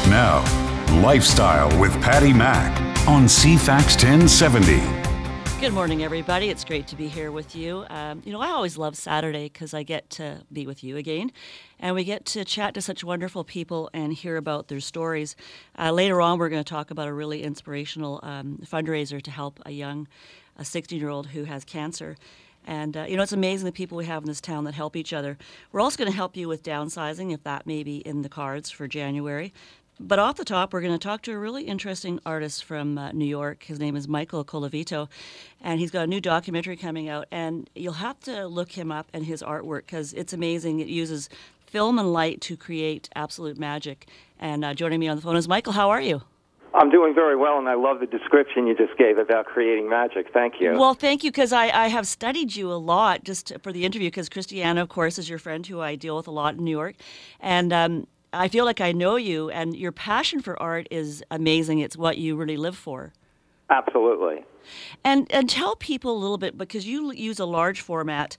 Now, Lifestyle with Patty Mack on CFAX 1070. Good morning, everybody. It's great to be here with you. I always love Saturday because I get to be with you again, and we get to chat to such wonderful people and hear about their stories. Later on, we're going to talk about a really inspirational fundraiser to help a 16-year-old who has cancer. And, it's amazing the people we have in this town that help each other. We're also going to help you with downsizing, if that may be in the cards for January. But off the top, we're going to talk to a really interesting artist from New York. His name is Michael Colavito, and he's got a new documentary coming out. And you'll have to look him up and his artwork because it's amazing. It uses film and light to create absolute magic. And joining me on the phone is Michael. How are you? I'm doing very well, and I love the description you just gave about creating magic. Thank you. Well, thank you, because I have studied you a lot just for the interview, because Christiana, of course, is your friend who I deal with a lot in New York. And I feel like I know you, and your passion for art is amazing. It's what you really live for. Absolutely. And tell people a little bit, because you use a large format,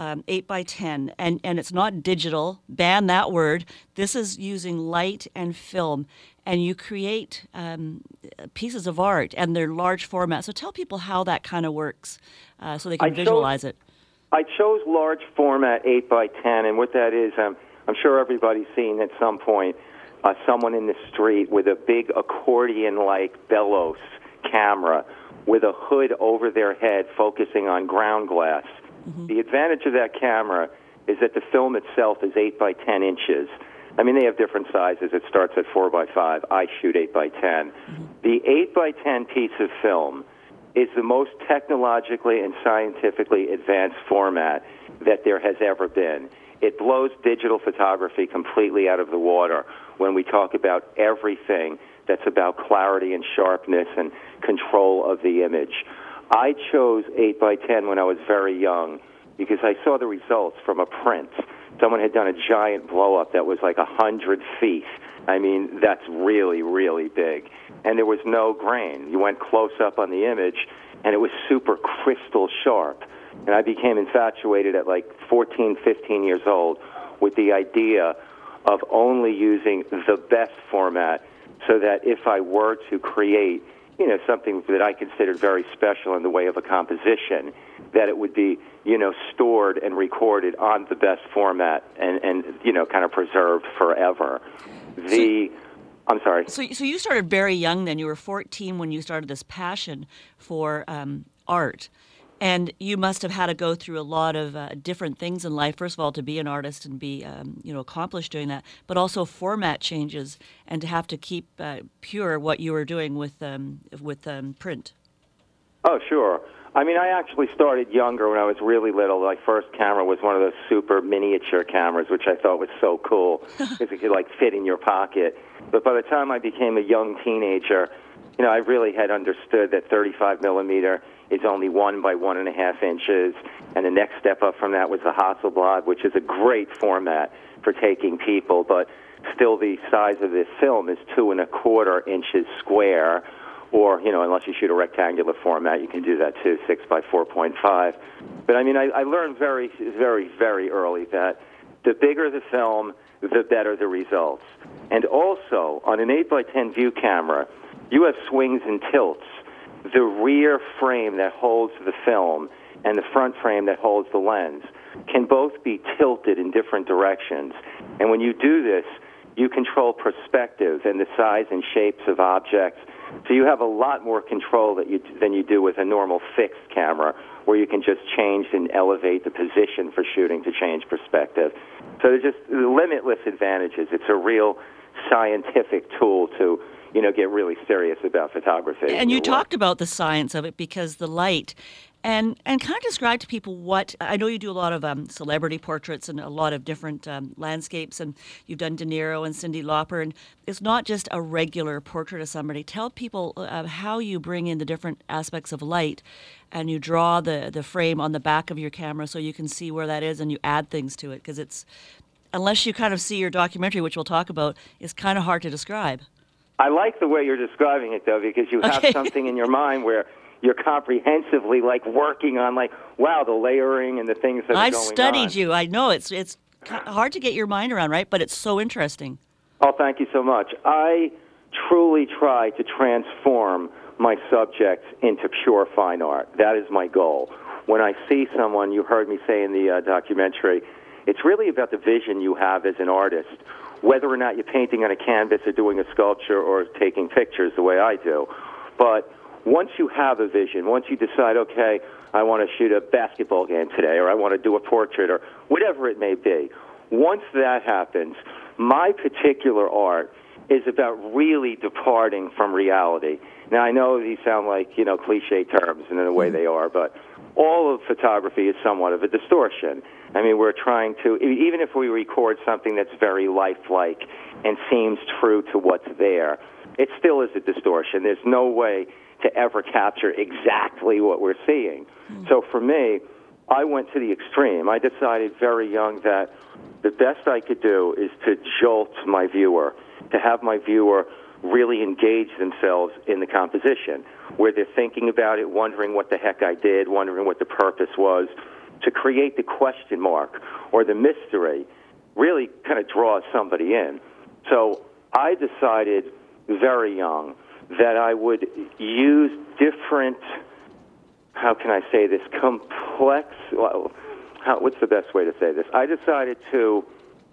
8 by 10, and it's not digital. Ban that word. This is using light and film, and you create pieces of art, and they're large format. So tell people how that kind of works so they can visualize it. I chose large format 8 by 10, and what that is, I'm sure everybody's seen at some point someone in the street with a big accordion-like bellows camera with a hood over their head focusing on ground glass. Mm-hmm. The advantage of that camera is that the film itself is 8 by 10 inches. I mean, they have different sizes. It starts at 4 by 5. I shoot 8 by 10. Mm-hmm. The 8 by 10 piece of film is the most technologically and scientifically advanced format that there has ever been. It blows digital photography completely out of the water when we talk about everything that's about clarity and sharpness and control of the image. I chose 8 by 10 when I was very young because I saw the results from a print. Someone had done a giant blow-up that was like 100 feet. I mean, that's really, really big. And there was no grain. You went close up on the image, and it was super crystal sharp. And I became infatuated at like 14, 15 years old with the idea of only using the best format so that if I were to create, something that I considered very special in the way of a composition, that it would be, stored and recorded on the best format and kind of preserved forever. I'm sorry. So you started very young then. You were 14 when you started this passion for art. And you must have had to go through a lot of different things in life. First of all, to be an artist and be, accomplished doing that, but also format changes and to have to keep pure what you were doing with print. Oh, sure. I mean, I actually started younger when I was really little. My first camera was one of those super miniature cameras, which I thought was so cool because it could, fit in your pocket. But by the time I became a young teenager, I really had understood that 35 millimeter is only 1 by 1.5 inches, and the next step up from that was the Hasselblad, which is a great format for taking people, but still the size of this film is 2.25 inches square, or, unless you shoot a rectangular format, you can do that too, 6 by 4.5. But I mean, I learned very, very, very early that the bigger the film, the better the results. And also, on an 8 by 10 view camera, you have swings and tilts. The rear frame that holds the film and the front frame that holds the lens can both be tilted in different directions. And when you do this, you control perspective and the size and shapes of objects. So you have a lot more control than you do with a normal fixed camera, where you can just change and elevate the position for shooting to change perspective. So there's just limitless advantages. It's a real scientific tool to get really serious about photography. And you talked about the science of it, because the light, and kind of describe to people what, I know you do a lot of celebrity portraits and a lot of different landscapes, and you've done De Niro and Cyndi Lauper, and it's not just a regular portrait of somebody. Tell people how you bring in the different aspects of light, and you draw the frame on the back of your camera so you can see where that is, and you add things to it, because it's, unless you kind of see your documentary, which we'll talk about, it's kind of hard to describe. I like the way you're describing it, though, because you have something in your mind where you're comprehensively, working on, wow, the layering and the things that are going on. I've studied you. I know it's hard to get your mind around, right? But it's so interesting. Oh, thank you so much. I truly try to transform my subjects into pure fine art. That is my goal. When I see someone, you heard me say in the documentary, it's really about the vision you have as an artist, whether or not you're painting on a canvas or doing a sculpture or taking pictures the way I do. But once you have a vision, once you decide, okay, I want to shoot a basketball game today, or I want to do a portrait, or whatever it may be, once that happens, my particular art is about really departing from reality. Now, I know these sound like, cliche terms, and in a way they are, but all of photography is somewhat of a distortion. I mean, we're trying to, even if we record something that's very lifelike and seems true to what's there, it still is a distortion. There's no way to ever capture exactly what we're seeing. So for me, I went to the extreme. I decided very young that the best I could do is to jolt my viewer, to have my viewer really engage themselves in the composition, where they're thinking about it, wondering what the heck I did, wondering what the purpose was, to create the question mark or the mystery, really kind of draws somebody in. So I decided very young that I would use different, how can I say this, what's the best way to say this? I decided to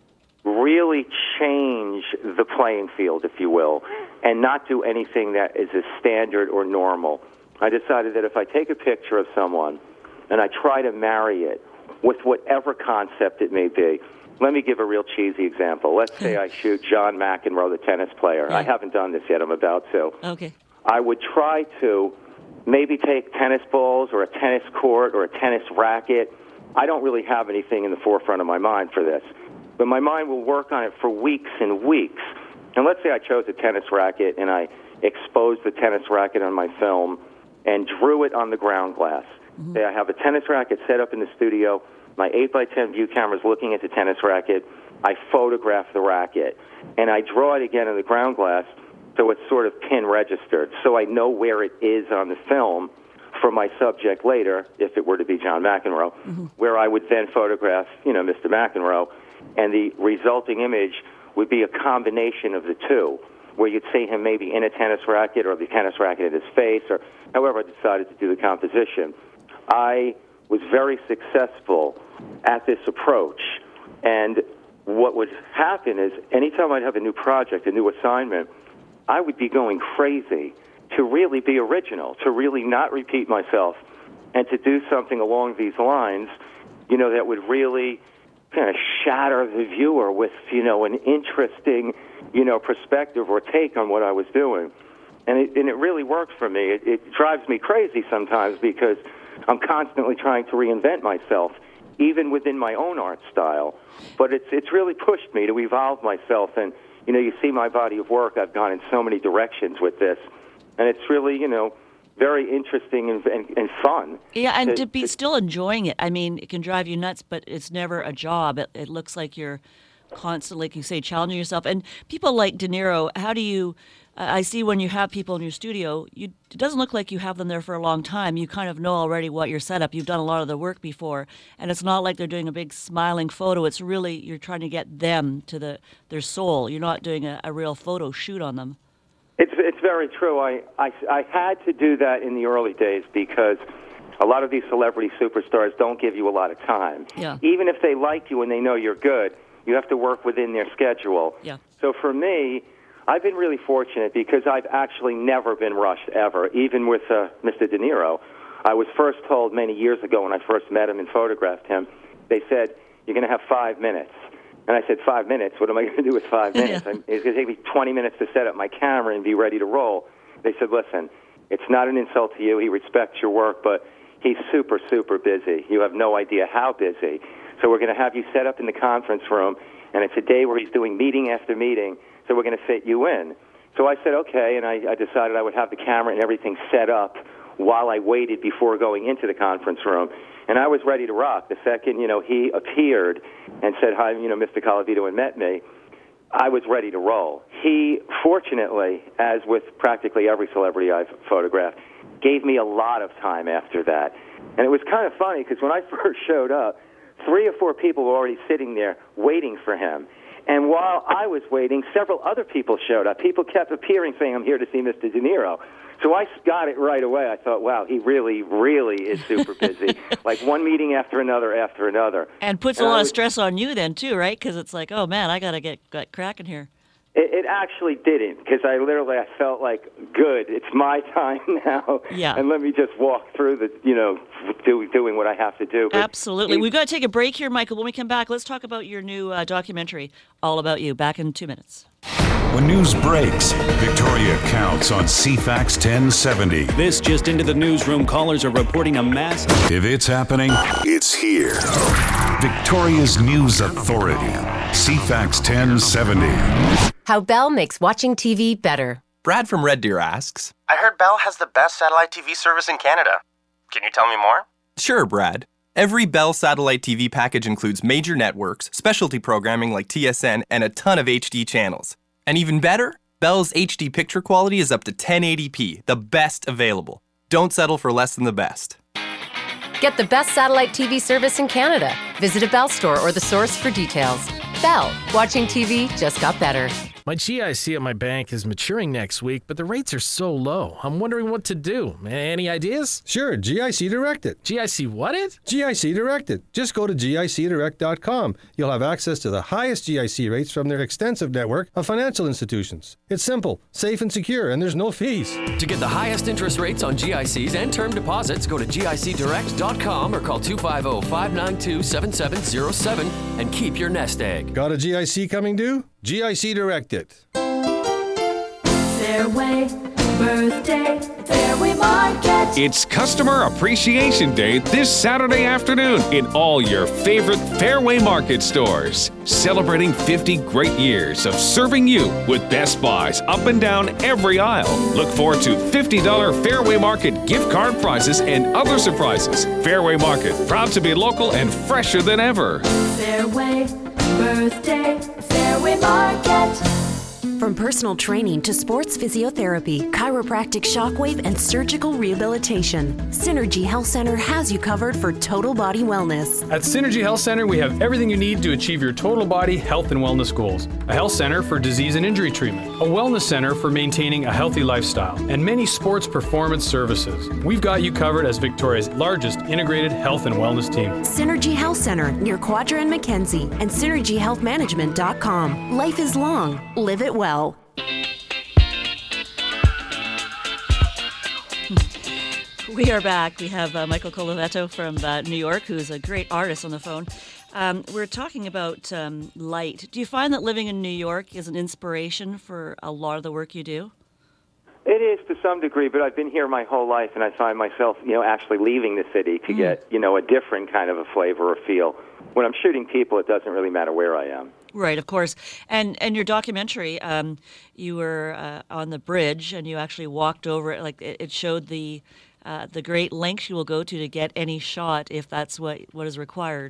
really change the playing field, if you will, and not do anything that is a standard or normal. I decided that if I take a picture of someone and I try to marry it with whatever concept it may be. Let me give a real cheesy example. Let's say I shoot John McEnroe, the tennis player. I haven't done this yet. I'm about to. Okay. I would try to maybe take tennis balls or a tennis court or a tennis racket. I don't really have anything in the forefront of my mind for this, but my mind will work on it for weeks and weeks. And let's say I chose a tennis racket and I exposed the tennis racket on my film and drew it on the ground glass. Say I have a tennis racket set up in the studio. My 8x10 view camera is looking at the tennis racket. I photograph the racket, and I draw it again on the ground glass so it's sort of pin registered, so I know where it is on the film for my subject later, if it were to be John McEnroe, where I would then photograph, Mr. McEnroe, and the resulting image would be a combination of the two, where you'd see him maybe in a tennis racket or the tennis racket in his face, or however I decided to do the composition. I was very successful at this approach, and what would happen is anytime I'd have a new project, a new assignment, I would be going crazy to really be original, to really not repeat myself, and to do something along these lines, that would really kind of shatter the viewer with, an interesting, perspective or take on what I was doing. And it really works for me. It drives me crazy sometimes because I'm constantly trying to reinvent myself, even within my own art style. But it's really pushed me to evolve myself. And, you see my body of work. I've gone in so many directions with this. And it's really, very interesting and fun. Yeah, and to be still enjoying it. I mean, it can drive you nuts, but it's never a job. It looks like you're constantly, like you say, challenging yourself. And people like De Niro, how do you... I see when you have people in your studio, it doesn't look like you have them there for a long time. You kind of know already what your setup. You've done a lot of the work before, and it's not like they're doing a big smiling photo. It's really, you're trying to get them to their soul. You're not doing a real photo shoot on them. It's very true. I had to do that in the early days because a lot of these celebrity superstars don't give you a lot of time. Yeah. Even if they like you and they know you're good, you have to work within their schedule. Yeah. So for me, I've been really fortunate because I've actually never been rushed ever, even with Mr. De Niro. I was first told many years ago when I first met him and photographed him, they said, you're going to have 5 minutes. And I said, 5 minutes? What am I going to do with 5 minutes? Yeah. It's going to take me 20 minutes to set up my camera and be ready to roll. They said, listen, it's not an insult to you. He respects your work, but he's super, super busy. You have no idea how busy. So we're going to have you set up in the conference room, and it's a day where he's doing meeting after meeting, so we're going to fit you in. So I said, okay, and I decided I would have the camera and everything set up while I waited before going into the conference room. And I was ready to rock. The second, he appeared and said, hi, Mr. Colavito, and met me, I was ready to roll. He, fortunately, as with practically every celebrity I've photographed, gave me a lot of time after that. And it was kind of funny because when I first showed up, 3 or 4 people were already sitting there waiting for him. And while I was waiting, several other people showed up. People kept appearing saying, I'm here to see Mr. De Niro. So I got it right away. I thought, wow, he really, really is super busy. Like one meeting after another after another. And puts a lot of stress on you then, too, right? Because it's like, oh, man, I got to get cracking here. It actually didn't, because I felt like, good, it's my time now, and let me just walk through doing what I have to do. But absolutely. We've got to take a break here, Michael. When we come back, let's talk about your new documentary, All About You. Back in 2 minutes. When news breaks, Victoria counts on CFAX 1070. This just into the newsroom. Callers are reporting a mass. If it's happening, it's here. Victoria's News Authority, CFAX 1070. How Bell makes watching TV better. Brad from Red Deer asks, I heard Bell has the best satellite TV service in Canada. Can you tell me more? Sure, Brad. Every Bell satellite TV package includes major networks, specialty programming like TSN, and a ton of HD channels. And even better, Bell's HD picture quality is up to 1080p, the best available. Don't settle for less than the best. Get the best satellite TV service in Canada. Visit a Bell store or the source for details. Bell. Watching TV just got better. My GIC at my bank is maturing next week, but the rates are so low. I'm wondering what to do. Any ideas? Sure, GIC Direct It. GIC what it? GIC Direct It. Just go to GICdirect.com. You'll have access to the highest GIC rates from their extensive network of financial institutions. It's simple, safe and secure, and there's no fees. To get the highest interest rates on GICs and term deposits, go to GICdirect.com or call 250-592-7707 and keep your nest egg. Got a GIC coming due? GIC Direct It. Fairway birthday, Fairway Market. It's Customer Appreciation Day this Saturday afternoon in all your favorite Fairway Market stores. Celebrating 50 great years of serving you with Best Buys up and down every aisle. Look forward to $50 Fairway Market gift card prizes and other surprises. Fairway Market, proud to be local and fresher than ever. Fairway birthday, Fairway Market. From personal training to sports physiotherapy, chiropractic shockwave, and surgical rehabilitation, Synergy Health Center has you covered for total body wellness. At Synergy Health Center, we have everything you need to achieve your total body health and wellness goals. A health center for disease and injury treatment, a wellness center for maintaining a healthy lifestyle, and many sports performance services. We've got you covered as Victoria's largest integrated health and wellness team. Synergy Health Center near Quadra and Mackenzie and synergyhealthmanagement.com. Life is long. Live it well. We are back. We have Michael Colavetto from New York, who's a great artist on the phone. We're talking about light. Do you find that living in New York is an inspiration for a lot of the work you do? It is to some degree, but I've been here my whole life, and I find myself, actually leaving the city to get, a different kind of a flavor or feel. When I'm shooting people, it doesn't really matter where I am. Right, of course. And your documentary, you were on the bridge, and you actually walked over it. Like it showed the great lengths you will go to get any shot if that's what is required.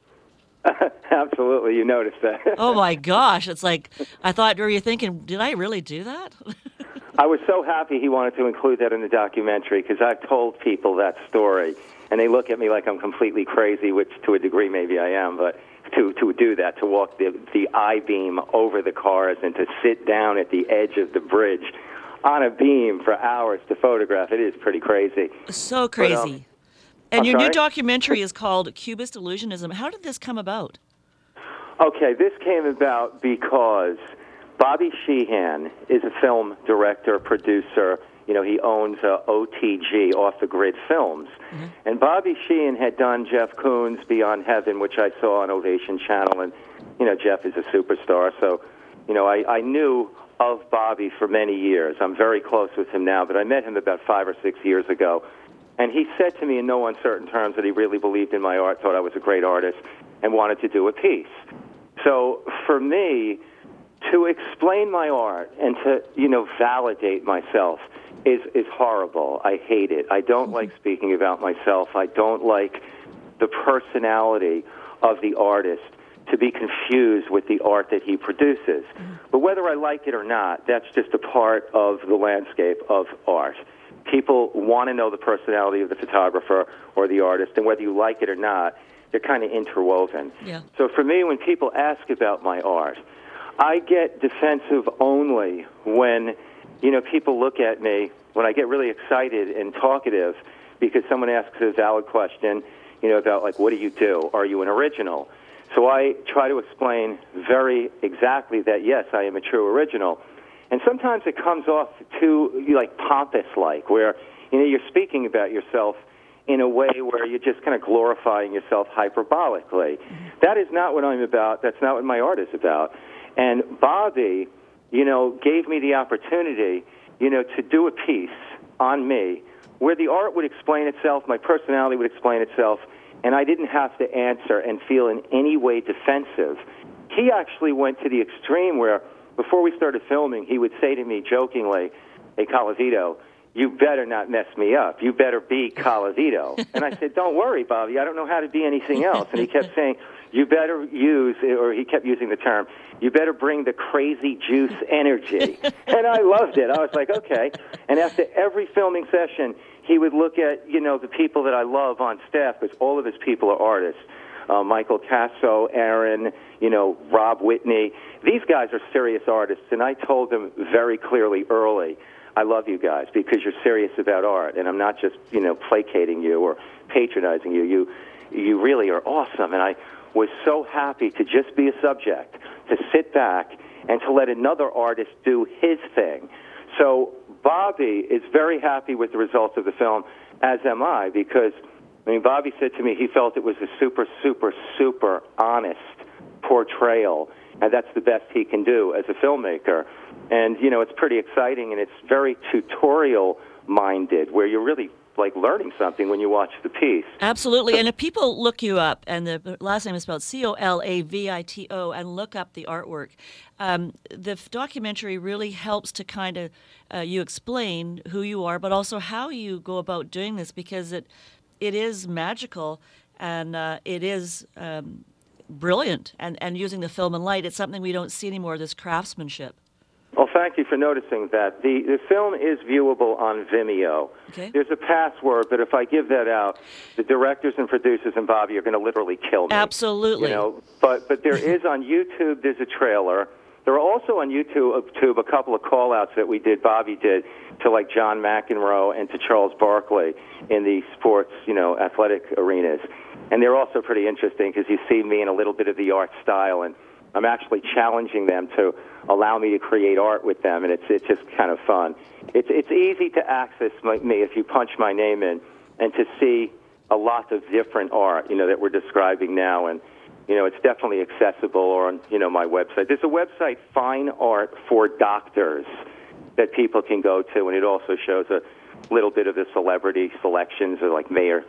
Absolutely, you noticed that. Oh my gosh, it's like were you thinking, did I really do that? I was so happy he wanted to include that in the documentary because I've told people that story, and they look at me like I'm completely crazy, which to a degree maybe I am, but to do that, to walk the I-beam over the cars and to sit down at the edge of the bridge on a beam for hours to photograph, it is pretty crazy. So crazy. And your new documentary is called Cubist Illusionism. How did this come about? Okay, this came about because Bobby Sheehan is a film director, producer. He owns OTG, Off the Grid Films. Mm-hmm. And Bobby Sheehan had done Jeff Koons' Beyond Heaven, which I saw on Ovation Channel. And, Jeff is a superstar. So, I knew of Bobby for many years. I'm very close with him now, but I met him about 5 or 6 years ago. And he said to me in no uncertain terms that he really believed in my art, thought I was a great artist, and wanted to do a piece. So for me, to explain my art and to, validate myself is horrible. I hate it. I don't like speaking about myself. I don't like the personality of the artist to be confused with the art that he produces. But whether I like it or not, that's just a part of the landscape of art. People want to know the personality of the photographer or the artist, and whether you like it or not, they're kind of interwoven. Yeah. So for me, when people ask about my art, I get defensive only when, people look at me, when I get really excited and talkative because someone asks a valid question, about, like, what do you do? Are you an original? So I try to explain very exactly that, yes, I am a true original. And sometimes it comes off too, pompous-like, where, you're speaking about yourself in a way where you're just kind of glorifying yourself hyperbolically. That is not what I'm about. That's not what my art is about. And Bobby, gave me the opportunity, to do a piece on me where the art would explain itself, my personality would explain itself, and I didn't have to answer and feel in any way defensive. He actually went to the extreme where, before we started filming, he would say to me jokingly, "Hey, Colavito, you better not mess me up. You better be Colavito." And I said, "Don't worry, Bobby. I don't know how to be anything else." And he kept saying, "You better use," or he kept using the term, "you better bring the crazy juice energy." And I loved it. I was like, okay. And after every filming session, he would look at, the people that I love on staff, because all of his people are artists. Michael Casso, Aaron, Rob Whitney. These guys are serious artists, and I told them very clearly early, I love you guys because you're serious about art, and I'm not just, placating you or patronizing you. You really are awesome, and I was so happy to just be a subject, to sit back and to let another artist do his thing. So Bobby is very happy with the results of the film, as am I, because, Bobby said to me he felt it was a super, super, super honest portrayal, and that's the best he can do as a filmmaker. And, it's pretty exciting, and it's very tutorial-minded, where you're really learning something when you watch the piece. Absolutely. And if people look you up, and the last name is spelled Colavito, and look up the artwork, the documentary really helps to kind of you explain who you are, but also how you go about doing this, because it is magical, and it is brilliant. And using the film and light, it's something we don't see anymore, this craftsmanship. Well, thank you for noticing that. The film is viewable on Vimeo. Okay. There's a password, but if I give that out, the directors and producers and Bobby are going to literally kill me. Absolutely. But there is on YouTube, there's a trailer. There are also on YouTube a couple of call-outs that Bobby did to John McEnroe and to Charles Barkley in the sports, athletic arenas. And they're also pretty interesting because you see me in a little bit of the art style, and I'm actually challenging them to allow me to create art with them, and it's just kind of fun. It's easy to access me if you punch my name in and to see a lot of different art, that we're describing now, and it's definitely accessible or on my website. There's a website, Fine Art for Doctors, that people can go to, and it also shows a little bit of the celebrity selections, of Mayor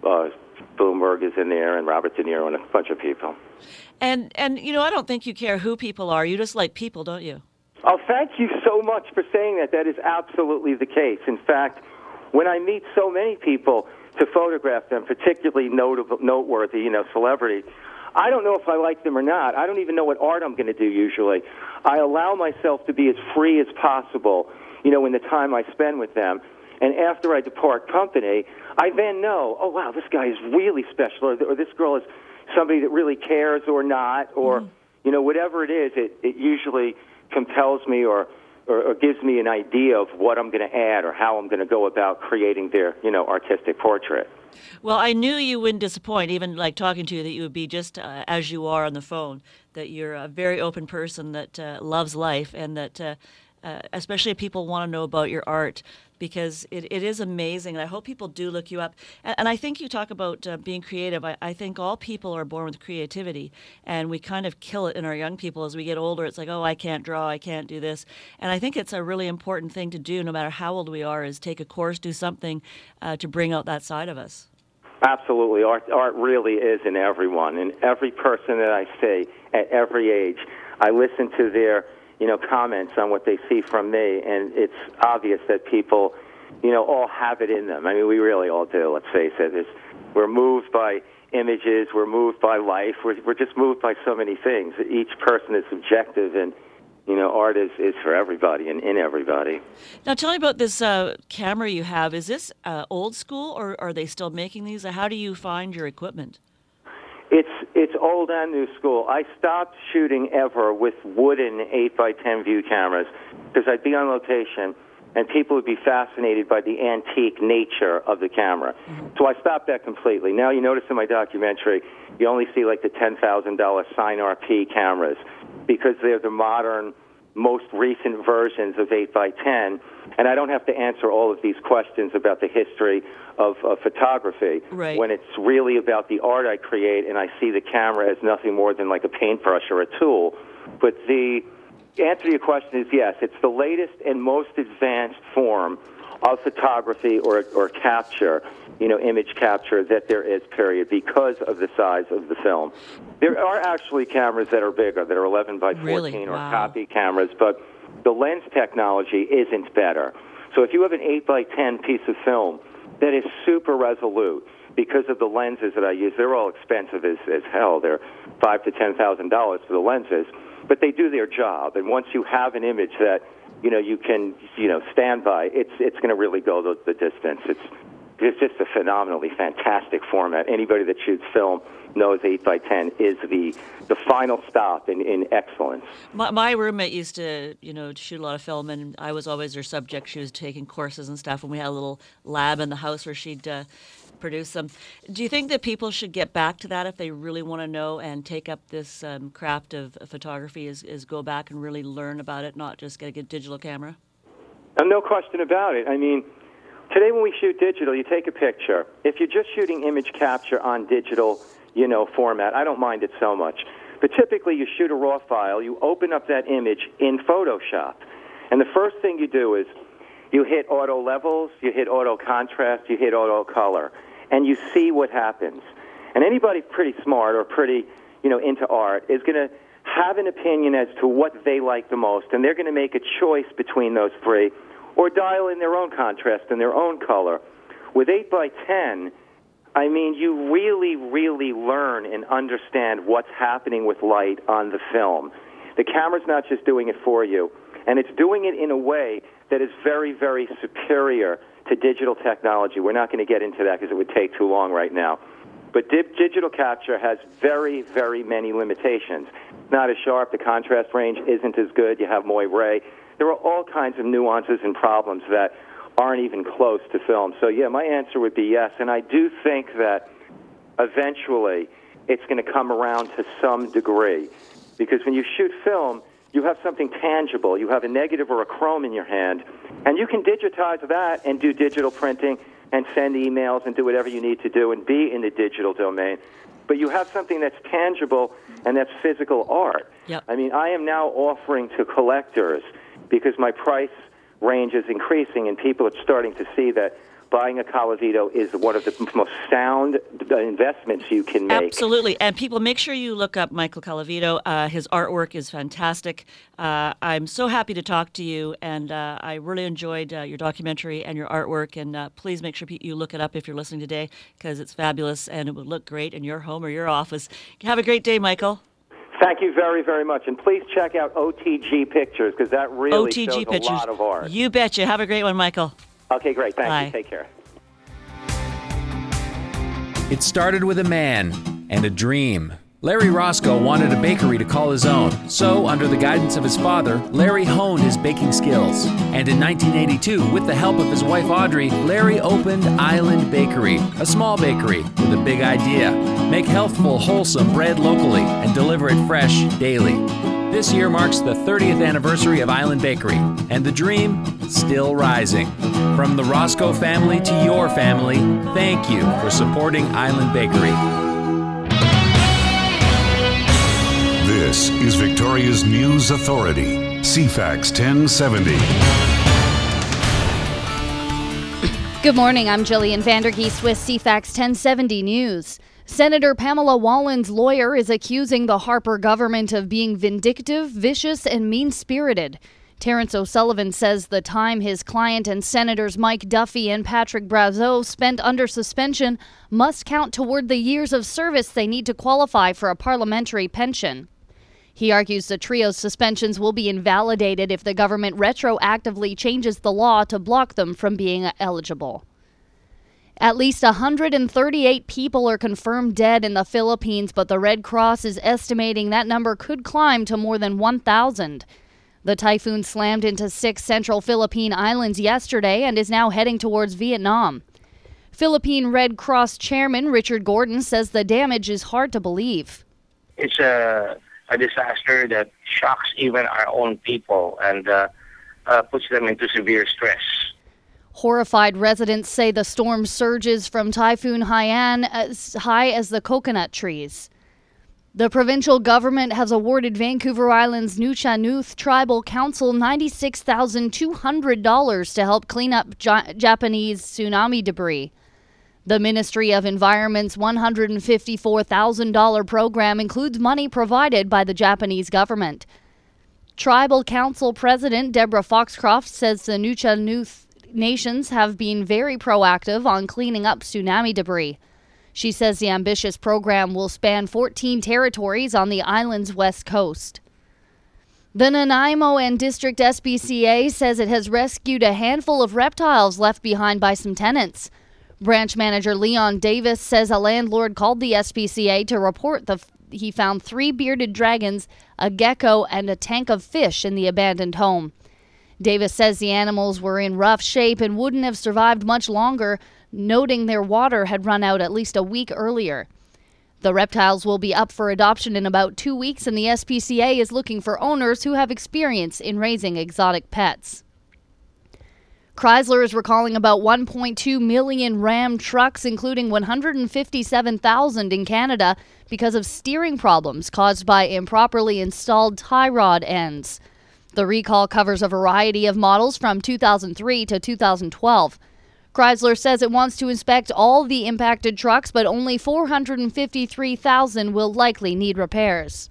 Bloomberg is in there, and Robert De Niro, and a bunch of people. And I don't think you care who people are. You just like people, don't you? Oh, thank you so much for saying that. That is absolutely the case. In fact, when I meet so many people to photograph them, particularly noteworthy, celebrity, I don't know if I like them or not. I don't even know what art I'm going to do usually. I allow myself to be as free as possible, in the time I spend with them. And after I depart company, I then know, oh, wow, this guy is really special, or this girl is somebody that really cares or not, or, whatever it is, it usually compels me or gives me an idea of what I'm going to add or how I'm going to go about creating their, artistic portrait. Well, I knew you wouldn't disappoint, even talking to you, that you would be just as you are on the phone, that you're a very open person that loves life, and that especially if people want to know about your art, because it is amazing. And I hope people do look you up. And I think you talk about being creative. I think all people are born with creativity, and we kind of kill it in our young people as we get older. It's like, oh, I can't draw, I can't do this. And I think it's a really important thing to do, no matter how old we are, is take a course, do something to bring out that side of us. Absolutely. Art really is in everyone. And every person that I see at every age, I listen to their comments on what they see from me, and it's obvious that people, all have it in them. I mean, we really all do, let's face it. We're moved by images, we're moved by life, we're just moved by so many things. Each person is subjective, and, art is for everybody and in everybody. Now, tell me about this camera you have. Is this old school, or are they still making these? How do you find your equipment? old and new school. I stopped shooting ever with wooden 8x10 view cameras because I'd be on location and people would be fascinated by the antique nature of the camera. So I stopped that completely. Now you notice in my documentary, you only see like the $10,000 Sign-RP cameras because they're the modern, most recent versions of 8x10, and I don't have to answer all of these questions about the history of photography when it's really about the art I create, and I see the camera as nothing more than like a paintbrush or a tool. But the answer to your question is yes, it's the latest and most advanced form of photography or capture, image capture that there is, period, because of the size of the film. There are actually cameras that are bigger, that are 11 by 14 or copy cameras, but the lens technology isn't better. So if you have an 8 by 10 piece of film that is super resolute because of the lenses that I use, they're all expensive as hell. They're $5,000 to $10,000 for the lenses, but they do their job. And once you have an image that you can stand by, it's going to really go the distance. It's just a phenomenally fantastic format. Anybody that shoots film knows 8x10 is the final stop in excellence. My roommate used to, shoot a lot of film, and I was always her subject. She was taking courses and stuff, and we had a little lab in the house where she'd produce them. Do you think that people should get back to that if they really want to know and take up this craft of photography, is go back and really learn about it, not just get a digital camera? No question about it. I mean, today when we shoot digital, you take a picture. If you're just shooting image capture on digital, format, I don't mind it so much. But typically you shoot a raw file, you open up that image in Photoshop, and the first thing you do is you hit auto levels, you hit auto contrast, you hit auto color, and you see what happens. And anybody pretty smart or pretty, into art is going to have an opinion as to what they like the most, and they're going to make a choice between those three or dial in their own contrast and their own color. With 8x10, I mean, you really, really learn and understand what's happening with light on the film. The camera's not just doing it for you, and it's doing it in a way that is very, very superior to digital technology. We're not going to get into that because it would take too long right now. But digital capture has very, very many limitations. It's not as sharp. The contrast range isn't as good. You have moire. There are all kinds of nuances and problems that aren't even close to film. So, yeah, my answer would be yes. And I do think that eventually it's going to come around to some degree. Because when you shoot film, you have something tangible. You have a negative or a chrome in your hand. And you can digitize that and do digital printing and send emails and do whatever you need to do and be in the digital domain. But you have something that's tangible and that's physical art. Yep. I mean, I am now offering to collectors, because my price range is increasing and people are starting to see that buying a Colavito is one of the most sound investments you can make. Absolutely. And people, make sure you look up Michael Colavito. His artwork is fantastic. I'm so happy to talk to you, and I really enjoyed your documentary and your artwork. And please make sure you look it up if you're listening today, because it's fabulous and it would look great in your home or your office. Have a great day, Michael. Thank you very, very much. And please check out OTG Pictures, because that really OTG shows Pictures. A lot of art. You betcha. Have a great one, Michael. Okay, great. Thank Bye. you. Take care. It started with a man and a dream. Larry Roscoe wanted a bakery to call his own, so under the guidance of his father, Larry honed his baking skills. And in 1982, with the help of his wife Audrey, Larry opened Island Bakery, a small bakery with a big idea: make healthful, wholesome bread locally and deliver it fresh daily. This year marks the 30th anniversary of Island Bakery, and the dream still rising. From the Roscoe family to your family, thank you for supporting Island Bakery. This is Victoria's News Authority, CFAX 1070. Good morning, I'm Jillian Vandergeest with CFAX 1070 News. Senator Pamela Wallen's lawyer is accusing the Harper government of being vindictive, vicious, and mean-spirited. Terrence O'Sullivan says the time his client and Senators Mike Duffy and Patrick Brazeau spent under suspension must count toward the years of service they need to qualify for a parliamentary pension. He argues the trio's suspensions will be invalidated if the government retroactively changes the law to block them from being eligible. At least 138 people are confirmed dead in the Philippines, but the Red Cross is estimating that number could climb to more than 1,000. The typhoon slammed into 6 central Philippine islands yesterday and is now heading towards Vietnam. Philippine Red Cross Chairman Richard Gordon says the damage is hard to believe. It's a disaster that shocks even our own people and puts them into severe stress. Horrified residents say the storm surges from Typhoon Haiyan as high as the coconut trees. The provincial government has awarded Vancouver Island's Nuchanuth Tribal Council $96,200 to help clean up Japanese tsunami debris. The Ministry of Environment's $154,000 program includes money provided by the Japanese government. Tribal Council President Deborah Foxcroft says the Nuchanuth nations have been very proactive on cleaning up tsunami debris. She says the ambitious program will span 14 territories on the island's west coast. The Nanaimo and District SPCA says it has rescued a handful of reptiles left behind by some tenants. Branch manager Leon Davis says a landlord called the SPCA to report he found 3 bearded dragons, a gecko, and a tank of fish in the abandoned home. Davis says the animals were in rough shape and wouldn't have survived much longer, noting their water had run out at least a week earlier. The reptiles will be up for adoption in about 2 weeks, and the SPCA is looking for owners who have experience in raising exotic pets. Chrysler is recalling about 1.2 million Ram trucks, including 157,000 in Canada, because of steering problems caused by improperly installed tie rod ends. The recall covers a variety of models from 2003 to 2012. Chrysler says it wants to inspect all the impacted trucks, but only 453,000 will likely need repairs.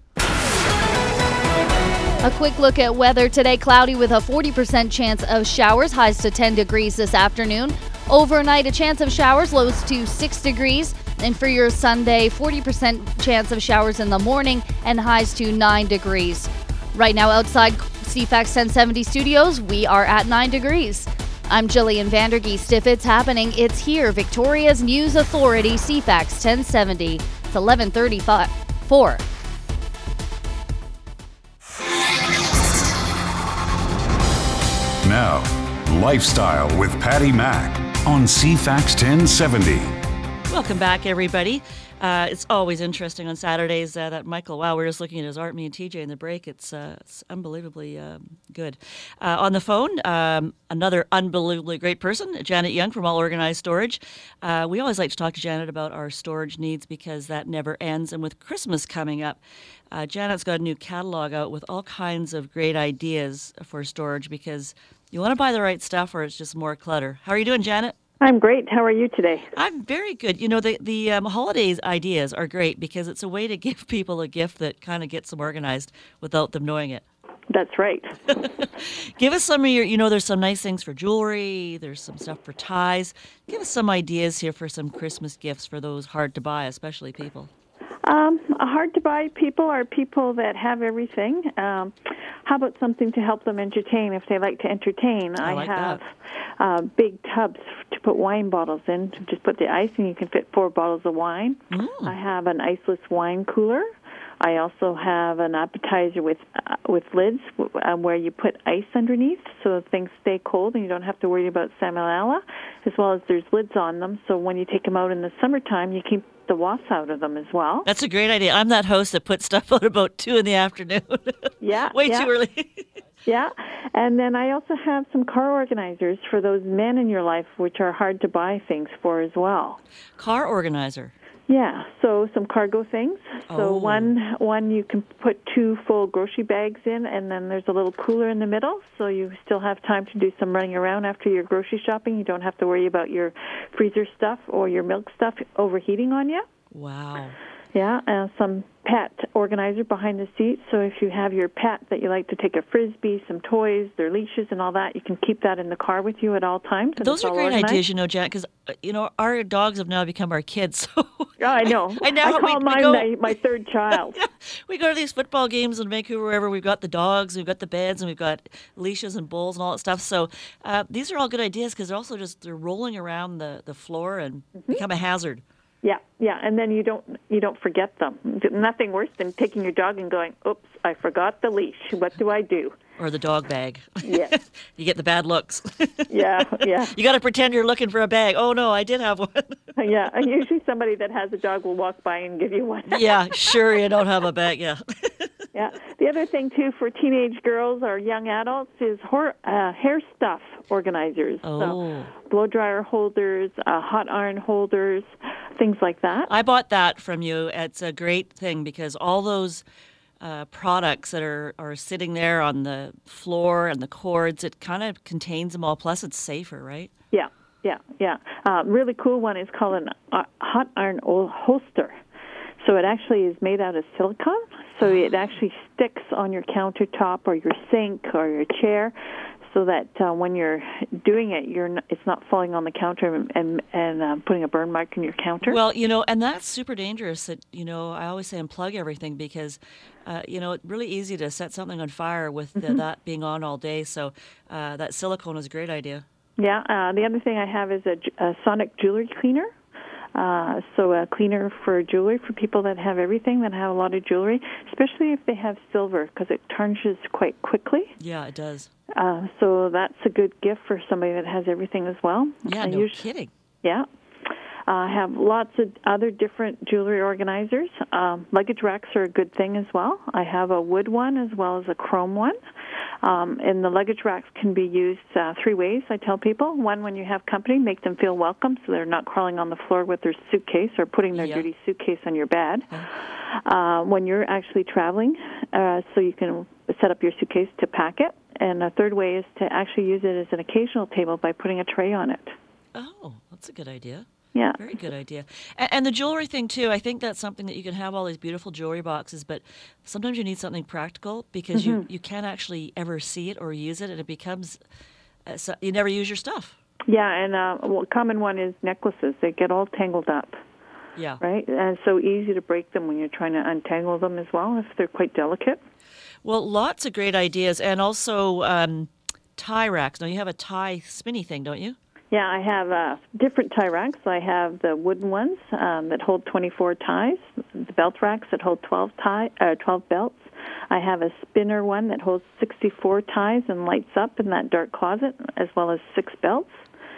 A quick look at weather today. Cloudy with a 40% chance of showers, highs to 10 degrees this afternoon. Overnight, a chance of showers, lows to 6 degrees. And for your Sunday, 40% chance of showers in the morning and highs to 9 degrees. Right now outside CFAX 1070 studios, we are at 9 degrees. I'm Jillian Vandergeest. If it's happening, it's here. Victoria's News Authority, CFAX 1070. It's 11:34. Now, Lifestyle with Patty Mack on CFAX 1070. Welcome back, everybody. It's always interesting on Saturdays that Michael, wow, we're just looking at his art, me and TJ in the break. It's unbelievably good. On the phone, another unbelievably great person, Janet Young from All Organized Storage. We always like to talk to Janet about our storage needs because that never ends. And with Christmas coming up, Janet's got a new catalog out with all kinds of great ideas for storage because you want to buy the right stuff or it's just more clutter. How are you doing, Janet? I'm great. How are you today? I'm very good. You know, the holidays ideas are great because it's a way to give people a gift that kind of gets them organized without them knowing it. That's right. Give us some of your, there's some nice things for jewelry. There's some stuff for ties. Give us some ideas here for some Christmas gifts for those hard to buy, especially people. Hard to buy people are people that have everything. How about something to help them entertain if they like to entertain? I have big tubs to put wine bottles in. Just put the ice and you can fit 4 bottles of wine. I have an iceless wine cooler. I also have an appetizer with lids where you put ice underneath so things stay cold and you don't have to worry about salmonella, as well as there's lids on them. So when you take them out in the summertime, you keep the wasps out of them as well. That's a great idea. I'm that host that puts stuff out about 2 in the afternoon. Yeah. Way too early. Yeah. And then I also have some car organizers for those men in your life, which are hard to buy things for as well. Car organizer? Yeah, so some cargo things. So one you can put 2 full grocery bags in, and then there's a little cooler in the middle, so you still have time to do some running around after your grocery shopping. You don't have to worry about your freezer stuff or your milk stuff overheating on you. Wow. Yeah, some pet organizer behind the seat. So if you have your pet that you like to take a Frisbee, some toys, their leashes and all that, you can keep that in the car with you at all times. Those are great ideas, Jan, because, our dogs have now become our kids. So yeah, I know. I call mine my third child. Yeah, we go to these football games in Vancouver, wherever. We've got the dogs, we've got the beds, and we've got leashes and bowls and all that stuff. So these are all good ideas because they're rolling around the floor and become a hazard. Yeah, and then you don't forget them. Nothing worse than taking your dog and going, "Oops, I forgot the leash. What do I do?" Or the dog bag. Yes. You get the bad looks. Yeah. You got to pretend you're looking for a bag. Oh no, I did have one. Yeah, and usually somebody that has a dog will walk by and give you one. Yeah, sure, you don't have a bag. Yeah. Yeah. The other thing too for teenage girls or young adults is hair stuff organizers. Oh. So blow dryer holders, hot iron holders, things like that. I bought that from you. It's a great thing because all those products that are sitting there on the floor and the cords, it kind of contains them all. Plus, it's safer, right? Yeah. Really cool one is called a hot iron holster. So it actually is made out of silicone. So it actually sticks on your countertop or your sink or your chair, so that when you're doing it, it's not falling on the counter and putting a burn mark in your counter. Well, and that's super dangerous. That I always say unplug everything because it's really easy to set something on fire with that being on all day. So that silicone is a great idea. Yeah. The other thing I have is a sonic jewelry cleaner. So a cleaner for jewelry for people that have everything, that have a lot of jewelry, especially if they have silver, because it tarnishes quite quickly. Yeah, it does. So that's a good gift for somebody that has everything as well. Yeah, no kidding. Yeah. I have lots of other different jewelry organizers. Luggage racks are a good thing as well. I have a wood one as well as a chrome one. And the luggage racks can be used 3 ways, I tell people. One, when you have company, make them feel welcome so they're not crawling on the floor with their suitcase or putting their dirty suitcase on your bed. When you're actually traveling, so you can set up your suitcase to pack it. And a third way is to actually use it as an occasional table by putting a tray on it. Oh, that's a good idea. Yeah. Very good idea. And the jewelry thing, too, I think that's something that you can have all these beautiful jewelry boxes, but sometimes you need something practical because you can't actually ever see it or use it, and it becomes, you never use your stuff. Yeah, and a common one is necklaces. They get all tangled up. Yeah. Right? And it's so easy to break them when you're trying to untangle them as well, if they're quite delicate. Well, lots of great ideas, and also tie racks. Now, you have a tie spinny thing, don't you? Yeah, I have different tie racks. I have the wooden ones that hold 24 ties, the belt racks that hold 12 belts. I have a spinner one that holds 64 ties and lights up in that dark closet, as well as 6 belts.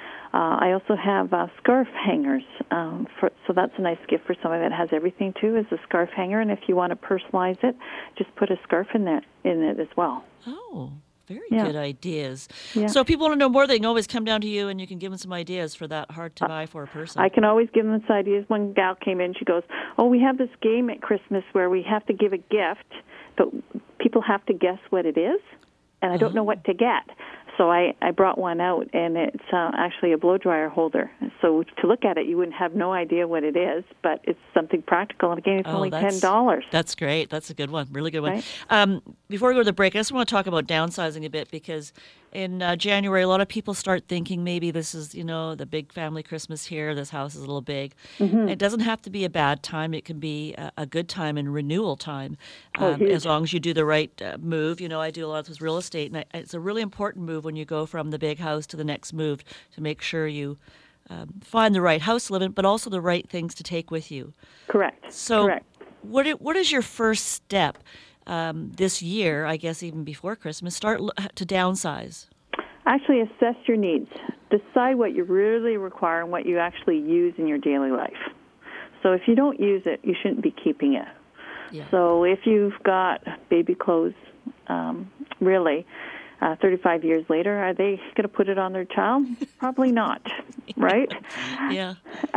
I also have scarf hangers, so that's a nice gift for somebody that has everything, too, is a scarf hanger. And if you want to personalize it, just put a scarf in it as well. Oh, very good ideas. Yeah. So if people want to know more, they can always come down to you and you can give them some ideas for that hard-to-buy for a person. I can always give them some ideas. One gal came in, she goes, we have this game at Christmas where we have to give a gift, but people have to guess what it is, and I don't know what to get. So I brought one out, and it's actually a blow dryer holder. So to look at it, you wouldn't have no idea what it is, but it's something practical. And again, it's only $10. That's great. That's a good one. Really good one. Right? Before we go to the break, I just want to talk about downsizing a bit because in January, a lot of people start thinking maybe this is, the big family Christmas here. This house is a little big. Mm-hmm. It doesn't have to be a bad time. It can be a good time and renewal time as long as you do the right move. I do a lot with real estate, and it's a really important move when you go from the big house to the next move to make sure you find the right house to live in, but also the right things to take with you. Correct. So Correct. What is your first step this year, I guess even before Christmas, start to downsize? Actually assess your needs. Decide what you really require and what you actually use in your daily life. So if you don't use it, you shouldn't be keeping it. Yeah. So if you've got baby clothes, really, 35 years later, are they going to put it on their child? Probably not, right? Yeah.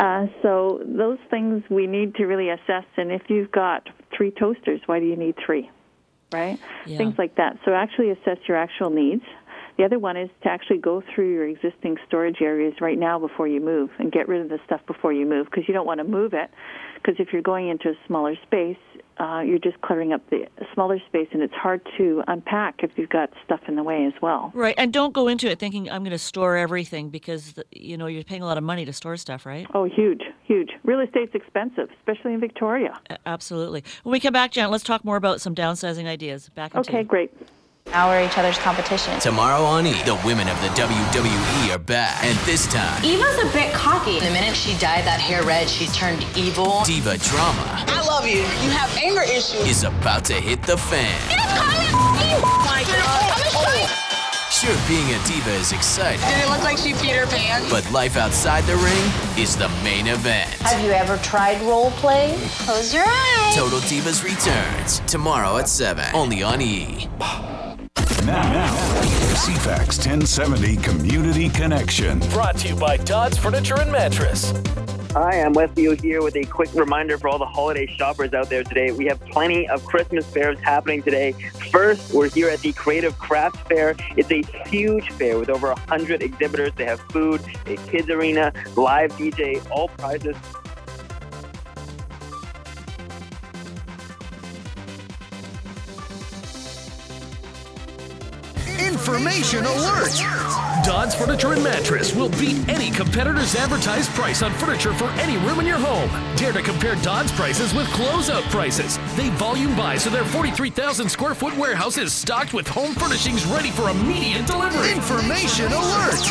So those things we need to really assess. And if you've got 3 toasters, why do you need 3? Right? Yeah. Things like that. So actually assess your actual needs. The other one is to actually go through your existing storage areas right now before you move and get rid of the stuff before you move, because you don't want to move it, because if you're going into a smaller space, you're just cluttering up the smaller space, and it's hard to unpack if you've got stuff in the way as well. Right, and don't go into it thinking I'm going to store everything, because you're paying a lot of money to store stuff, right? Oh, huge. Real estate's expensive, especially in Victoria. Absolutely. When we come back, Janet, let's talk more about some downsizing ideas. Back in Okay, great. Now we're each other's competition. Tomorrow on E! The women of the WWE are back. And this time, Eva's a bit cocky. The minute she dyed that hair red, she turned evil. Diva Drama I love you. You have anger issues. is about to hit the fan. Oh my God. Sure, being a diva is exciting, Did it look like she peed her pants? but life outside the ring is the main event. Have you ever tried role playing? Close your eyes. Total Divas returns tomorrow at 7, only on E! Now, CFAX 1070 Community Connection. Brought to you by Dodds Furniture and Mattress. Hi, I'm Wesley O here with a quick reminder for all the holiday shoppers out there today. We have plenty of Christmas fairs happening today. First, we're here at the Creative Crafts Fair. It's a huge fair with over 100 exhibitors. They have food, a kids arena, live DJ, all prizes. Information alert! Dodds Furniture and Mattress will beat any competitor's advertised price on furniture for any room in your home. Dare to compare Dodds prices with closeout prices. They volume buy, so their 43,000 square foot warehouse is stocked with home furnishings ready for immediate delivery. Information alert!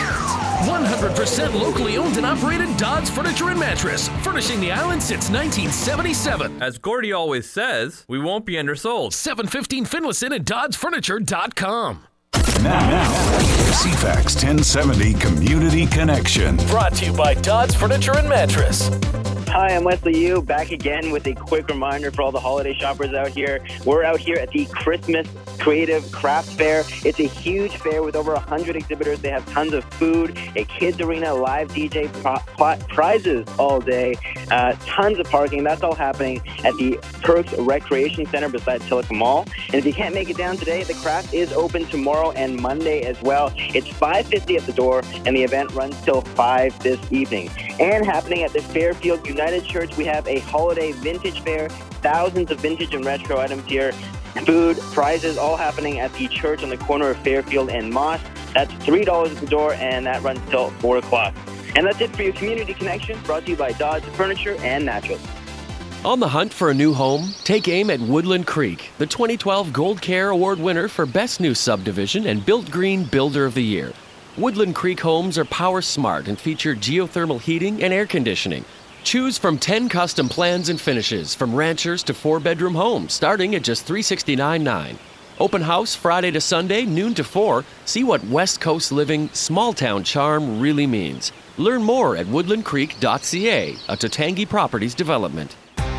100% locally owned and operated Dodds Furniture and Mattress, furnishing the island since 1977. As Gordy always says, we won't be undersold. 715 Finlayson at DoddsFurniture.com. Now, CFAX 1070 Community Connection. Brought to you by Dodds Furniture and Mattress. Hi, I'm Wesley Yu, back again with a quick reminder for all the holiday shoppers out here. We're out here at the Christmas Creative Crafts Fair. It's a huge fair with over 100 exhibitors. They have tons of food, a kids arena, live DJ, prizes all day, tons of parking. That's all happening at the Perks Recreation Center beside Silica Mall. And if you can't make it down today, the craft is open tomorrow and Monday as well. It's $5.50 at the door, and the event runs till 5 this evening. And happening at the Fairfield United Church, we have a holiday vintage fair. Thousands of vintage and retro items here. Food, prizes, all happening at the church on the corner of Fairfield and Moss. That's $3 at the door, and that runs till 4 o'clock. And that's it for your Community Connection, brought to you by Dodds Furniture and Mattress. On the hunt for a new home? Take aim at Woodland Creek, the 2012 Gold Care Award winner for Best New Subdivision and Built Green Builder of the Year. Woodland Creek homes are power smart and feature geothermal heating and air conditioning. Choose from 10 custom plans and finishes, from ranchers to 4-bedroom homes, starting at just $369.9. Open house Friday to Sunday, noon to 4. See what West Coast living, small town charm really means. Learn more at woodlandcreek.ca, a Tatangi Properties development.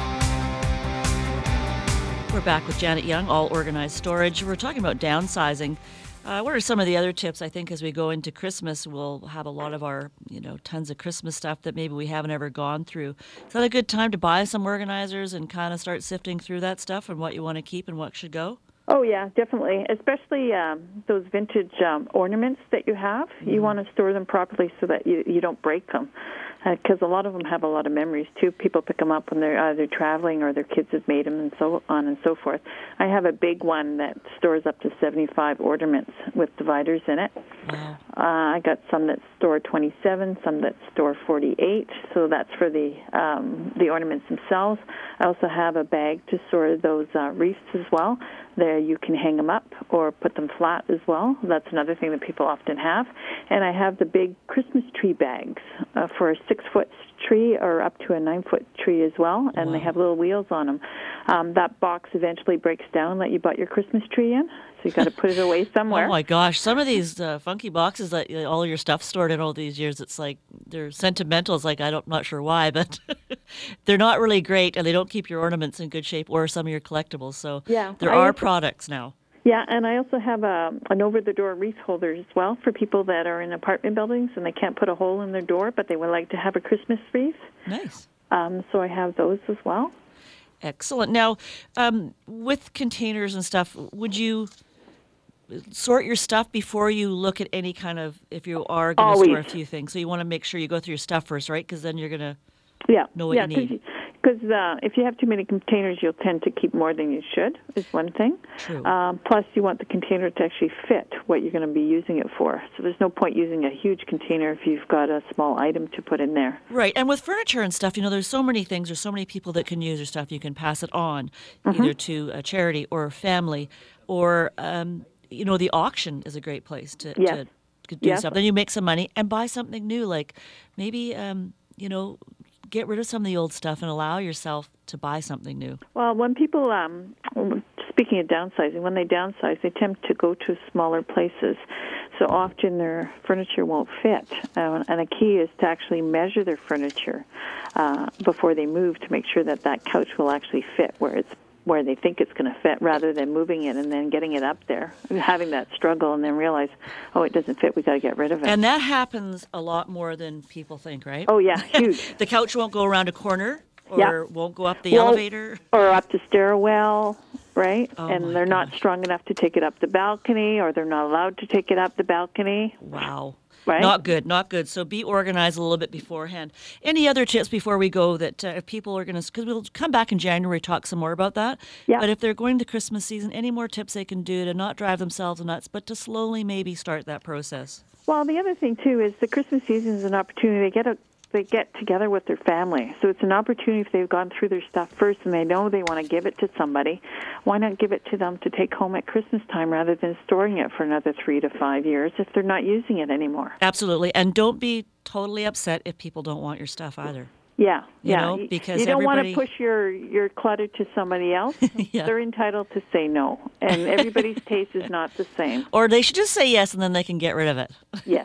We're back with Janet Young, All Organized Storage. We're talking about downsizing. What are some of the other tips? I think as we go into Christmas, we'll have a lot of our, tons of Christmas stuff that maybe we haven't ever gone through. Is that a good time to buy some organizers and kind of start sifting through that stuff and what you want to keep and what should go? Oh, yeah, definitely. Especially those vintage ornaments that you have. Mm-hmm. You want to store them properly so that you don't break them. Because a lot of them have a lot of memories, too. People pick them up when they're either traveling or their kids have made them and so on and so forth. I have a big one that stores up to 75 ornaments with dividers in it. Wow. I got some that store 27, some that store 48, so that's for the ornaments themselves. I also have a bag to store those wreaths as well. There you can hang them up or put them flat as well. That's another thing that people often have. And I have the big Christmas tree bags for a 6-foot tree or up to a 9-foot tree as well, and They have little wheels on them. That box eventually breaks down that you bought your Christmas tree in, so you got to put it away somewhere. Oh my gosh, some of these funky boxes that all your stuff stored in all these years, it's like they're sentimental. It's like I'm not sure why, but they're not really great, and they don't keep your ornaments in good shape or some of your collectibles. So yeah, there are products now. Yeah, and I also have an over-the-door wreath holder as well for people that are in apartment buildings and they can't put a hole in their door, but they would like to have a Christmas wreath. Nice. So I have those as well. Excellent. Now, with containers and stuff, would you sort your stuff before you look at any kind of, if you are going to store a few things. So you want to make sure you go through your stuff first, right? Because then you're going to know what you need. Because if you have too many containers, you'll tend to keep more than you should, is one thing. True. Plus, you want the container to actually fit what you're going to be using it for. So there's no point using a huge container if you've got a small item to put in there. Right. And with furniture and stuff, there's so many things, there's so many people that can use your stuff. You can pass it on either to a charity or a family, or, the auction is a great place to do something. Then you make some money and buy something new, like maybe, get rid of some of the old stuff and allow yourself to buy something new. Well, when people, speaking of downsizing, when they downsize, they tend to go to smaller places. So often their furniture won't fit. And the key is to actually measure their furniture before they move to make sure that couch will actually fit where they think it's going to fit, rather than moving it and then getting it up there, having that struggle, and then realize, it doesn't fit, we got to get rid of it. And that happens a lot more than people think, right? Oh, yeah, huge. The couch won't go around a corner, or won't go up the elevator. Or up the stairwell, right? Oh, and they're not strong enough to take it up the balcony, or they're not allowed to take it up the balcony. Wow. Right? Not good. So be organized a little bit beforehand. Any other tips before we go that if people are going to, because we'll come back in January, talk some more about that. Yeah. But if they're going to Christmas season, any more tips they can do to not drive themselves nuts, but to slowly maybe start that process? Well, the other thing, too, is the Christmas season is an opportunity. They get together with their family. So it's an opportunity if they've gone through their stuff first and they know they want to give it to somebody. Why not give it to them to take home at Christmas time rather than storing it for another 3 to 5 years if they're not using it anymore? Absolutely. And don't be totally upset if people don't want your stuff either. Yeah, because you don't want to push your clutter to somebody else. They're entitled to say no, and everybody's taste is not the same. Or they should just say yes, and then they can get rid of it. Yes.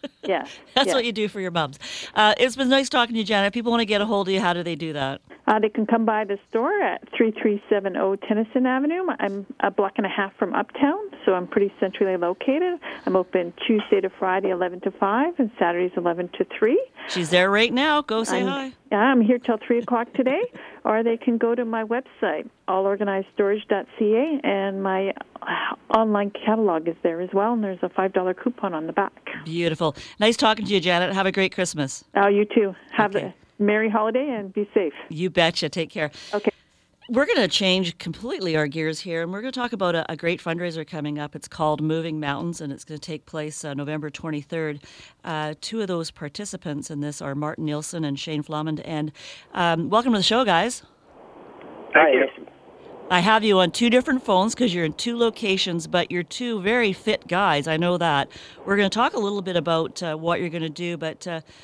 That's what you do for your mums. It's been nice talking to you, Janet. If people want to get a hold of you, how do they do that? They can come by the store at 3370 Tennyson Avenue. I'm a block and a half from Uptown, so I'm pretty centrally located. I'm open Tuesday to Friday, 11 to 5, and Saturdays, 11 to 3. She's there right now. Go say hi. I'm here till 3 o'clock today, or they can go to my website, allorganizedstorage.ca, and my online catalog is there as well, and there's a $5 coupon on the back. Beautiful. Nice talking to you, Janet. Have a great Christmas. Oh, you too. Have a merry holiday and be safe. You betcha. Take care. Okay. We're going to change completely our gears here, and we're going to talk about a great fundraiser coming up. It's called Moving Mountains, and it's going to take place November 23rd. Two of those participants in this are Martin Nielsen and Shane Flamand. And welcome to the show, guys. Thank you. I have you on two different phones because you're in two locations, but you're two very fit guys. I know that. We're going to talk a little bit about what you're going to do, but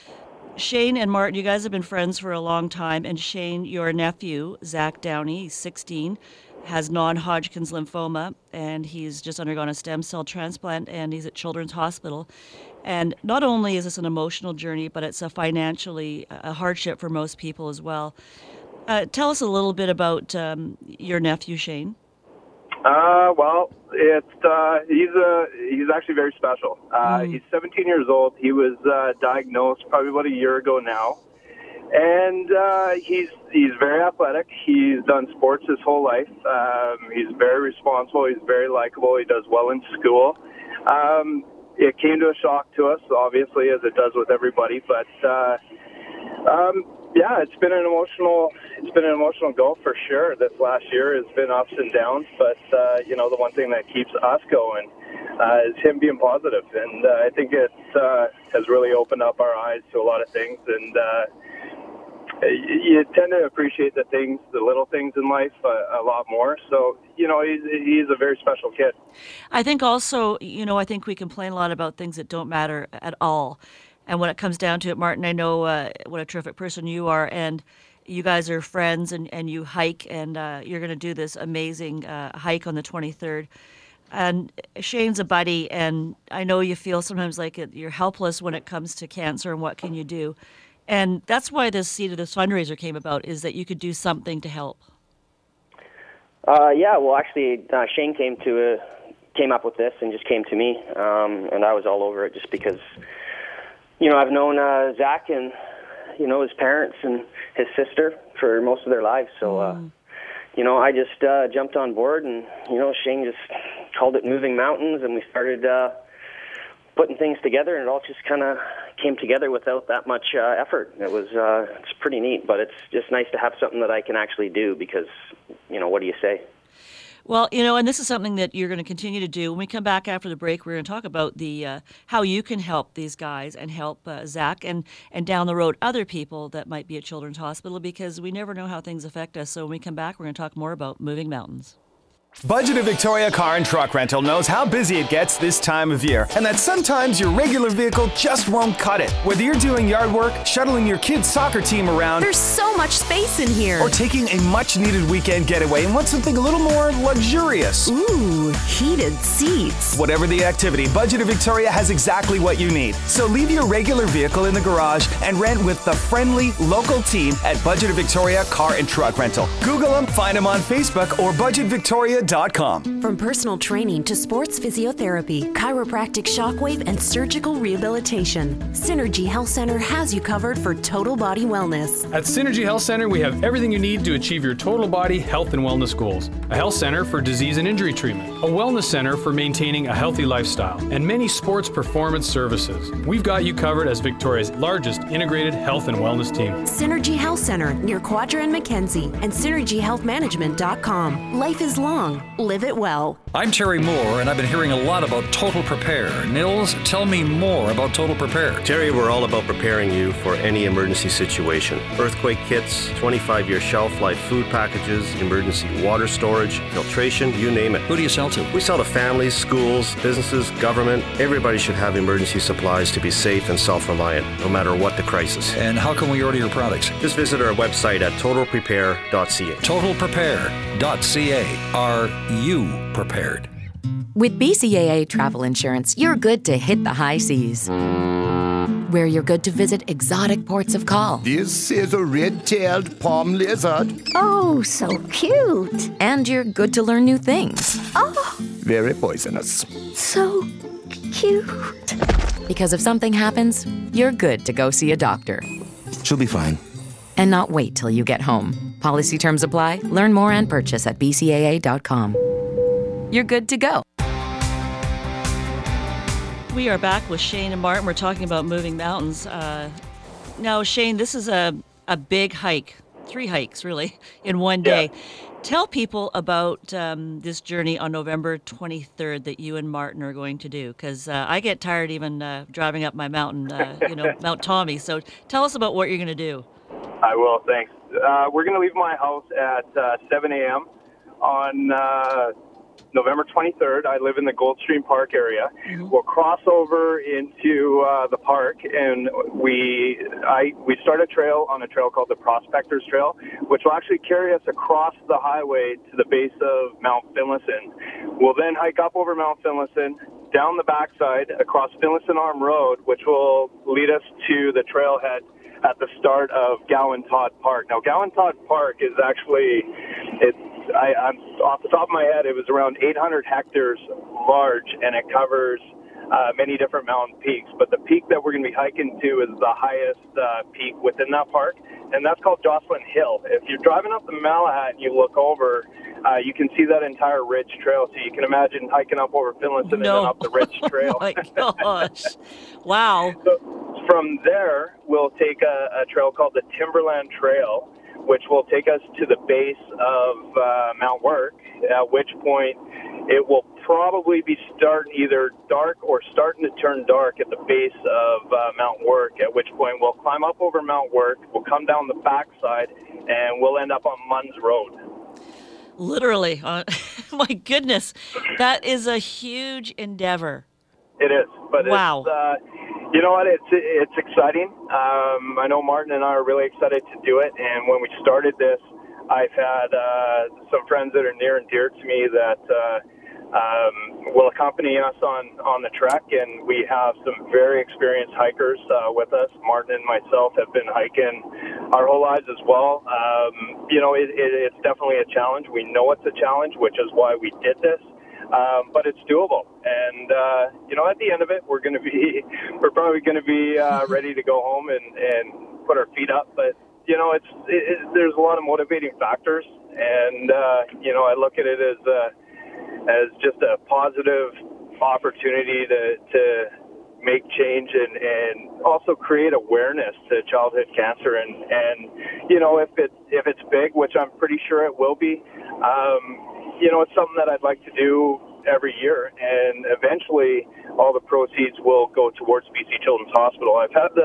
Shane and Martin, you guys have been friends for a long time, and Shane, your nephew, Zach Downey, he's 16, has non-Hodgkin's lymphoma, and he's just undergone a stem cell transplant, and he's at Children's Hospital. And not only is this an emotional journey, but it's a financially a hardship for most people as well. Tell us a little bit about your nephew, Shane. Well, he's actually very special. He's 17 years old. He was diagnosed probably about a year ago now, and he's very athletic. He's done sports his whole life. He's very responsible. He's very likable. He does well in school. It came to a shock to us, obviously, as it does with everybody. But it's been an emotional go for sure. This last year has been ups and downs, but the one thing that keeps us going is him being positive, and I think it has really opened up our eyes to a lot of things, and you tend to appreciate the little things in life a lot more. So he's a very special kid. I think also I think we complain a lot about things that don't matter at all. And when it comes down to it, Martin, I know what a terrific person you are, and you guys are friends, and you hike, and you're going to do this amazing hike on the 23rd. And Shane's a buddy, and I know you feel sometimes like you're helpless when it comes to cancer and what can you do. And that's why this seed of this fundraiser came about, is that you could do something to help. Actually, Shane came up with this and just came to me, and I was all over it just because I've known Zach and, his parents and his sister for most of their lives. So, I just jumped on board, and, Shane just called it Moving Mountains, and we started putting things together, and it all just kind of came together without that much effort. It's pretty neat, but it's just nice to have something that I can actually do because, what do you say? Well, and this is something that you're going to continue to do. When we come back after the break, we're going to talk about the how you can help these guys and help Zach and down the road other people that might be at Children's Hospital, because we never know how things affect us. So when we come back, we're going to talk more about Moving Mountains. Budget of Victoria Car and Truck Rental knows how busy it gets this time of year, and that sometimes your regular vehicle just won't cut it. Whether you're doing yard work, shuttling your kids' soccer team around, There's so much space in here. or taking a much-needed weekend getaway and want something a little more luxurious. Ooh, heated seats. Whatever the activity, Budget of Victoria has exactly what you need. So leave your regular vehicle in the garage and rent with the friendly local team at Budget of Victoria Car and Truck Rental. Google them, find them on Facebook or budgetvictoria.com. From personal training to sports physiotherapy, chiropractic shockwave, and surgical rehabilitation, Synergy Health Center has you covered for total body wellness. At Synergy Health Center, we have everything you need to achieve your total body health and wellness goals. A health center for disease and injury treatment, a wellness center for maintaining a healthy lifestyle, and many sports performance services. We've got you covered as Victoria's largest integrated health and wellness team. Synergy Health Center near Quadra and Mackenzie and synergyhealthmanagement.com. Life is long. Live it well. I'm Terry Moore, and I've been hearing a lot about Total Prepare. Nils, tell me more about Total Prepare. Terry, we're all about preparing you for any emergency situation. Earthquake kits, 25-year shelf life food packages, emergency water storage, filtration, you name it. Who do you sell to? We sell to families, schools, businesses, government. Everybody should have emergency supplies to be safe and self-reliant, no matter what the crisis. And how can we order your products? Just visit our website at totalprepare.ca. Totalprepare.ca. Are you prepared? With BCAA Travel Insurance, you're good to hit the high seas, where you're good to visit exotic ports of call. This is a red-tailed palm lizard. Oh, so cute. And you're good to learn new things. Oh, very poisonous. So cute. Because if something happens, you're good to go see a doctor. She'll be fine. And not wait till you get home. Policy terms apply. Learn more and purchase at bcaa.com. You're good to go. We are back with Shane and Martin. We're talking about Moving Mountains. Now, Shane, this is a big hike, 3 hikes really, in one day. Yeah. Tell people about this journey on November 23rd that you and Martin are going to do, because I get tired even driving up my mountain, Mount Tommy. So tell us about what you're going to do. I will, thanks. We're going to leave my house at 7 a.m. on November 23rd. I live in the Goldstream Park area. Mm-hmm. We'll cross over into the park, and we start a trail called the Prospectors Trail, which will actually carry us across the highway to the base of Mount Finlayson. We'll then hike up over Mount Finlayson, down the backside, across Finlayson Arm Road, which will lead us to the trailhead at the start of Gowan Todd Park. Now, Gowan Todd Park is actually, I'm off the top of my head, it was around 800 hectares large, and it covers many different mountain peaks. But the peak that we're going to be hiking to is the highest peak within that park, and that's called Jocelyn Hill. If you're driving up the Malahat and you look over, you can see that entire ridge trail. So you can imagine hiking up over Finlayson and then up the ridge trail. Oh my gosh. Wow. So from there, we'll take a trail called the Timberland Trail, which will take us to the base of Mount Work, at which point it will probably be starting either dark or starting to turn dark at the base of Mount Work, at which point we'll climb up over Mount Work, we'll come down the backside, and we'll end up on Munns Road. Literally. My goodness. That is a huge endeavor. It is. But wow. You know what? It's exciting. I know Martin and I are really excited to do it. And when we started this, I've had some friends that are near and dear to me that will accompany us on the trek. And we have some very experienced hikers with us. Martin and myself have been hiking our whole lives as well. It's definitely a challenge. We know it's a challenge, which is why we did this. But it's doable, and at the end of it, we're probably going to be ready to go home and put our feet up. But there's a lot of motivating factors, and I look at it as as just a positive opportunity to make change and also create awareness to childhood cancer. And you know, if it's big, which I'm pretty sure it will be, you know, it's something that I'd like to do every year, and eventually all the proceeds will go towards BC Children's Hospital. I've had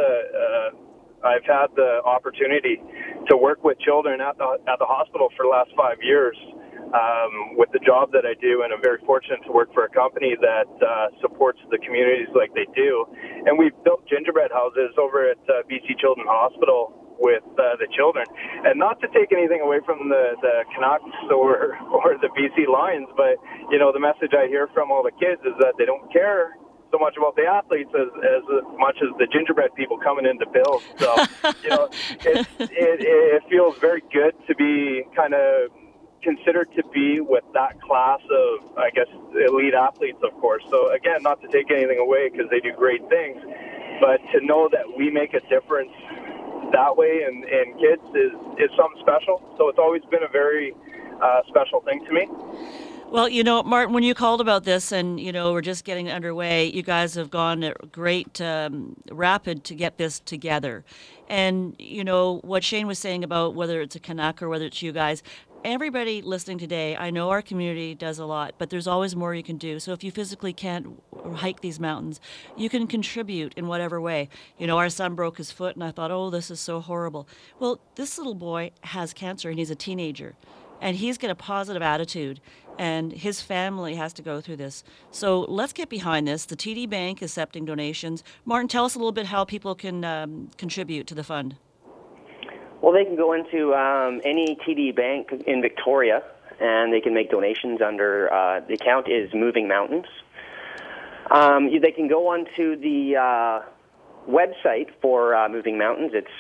the opportunity to work with children at the hospital for the last 5 years with the job that I do, and I'm very fortunate to work for a company that supports the communities like they do. And we've built gingerbread houses over at BC Children's Hospital with the children. And not to take anything away from the Canucks or the BC Lions, but, you know, the message I hear from all the kids is that they don't care so much about the athletes as much as the gingerbread people coming in to build. So, you know, it feels very good to be kind of considered to be with that class of, I guess, elite athletes, of course. So, again, not to take anything away because they do great things, but to know that we make a difference that way and kids is something special. So it's always been a very special thing to me. Well, you know, Martin, when you called about this and, you know, we're just getting underway, you guys have gone at great rapid to get this together. And, you know, what Shane was saying about whether it's a Canuck or whether it's you guys, everybody listening today, I know our community does a lot, but there's always more you can do. So if you physically can't hike these mountains, you can contribute in whatever way. You know, our son broke his foot, and I thought, oh, this is so horrible. Well, this little boy has cancer, and he's a teenager, and he's got a positive attitude, and his family has to go through this. So let's get behind this. The TD Bank is accepting donations. Martin, tell us a little bit how people can contribute to the fund. Well, they can go into any TD Bank in Victoria, and they can make donations under, the account is Moving Mountains. They can go onto the website for Moving Mountains. It's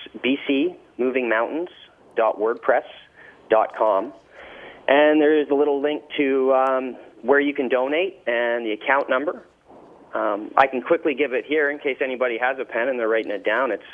bcmovingmountains.wordpress.com. And there is a little link to where you can donate and the account number. I can quickly give it here in case anybody has a pen and they're writing it down. It's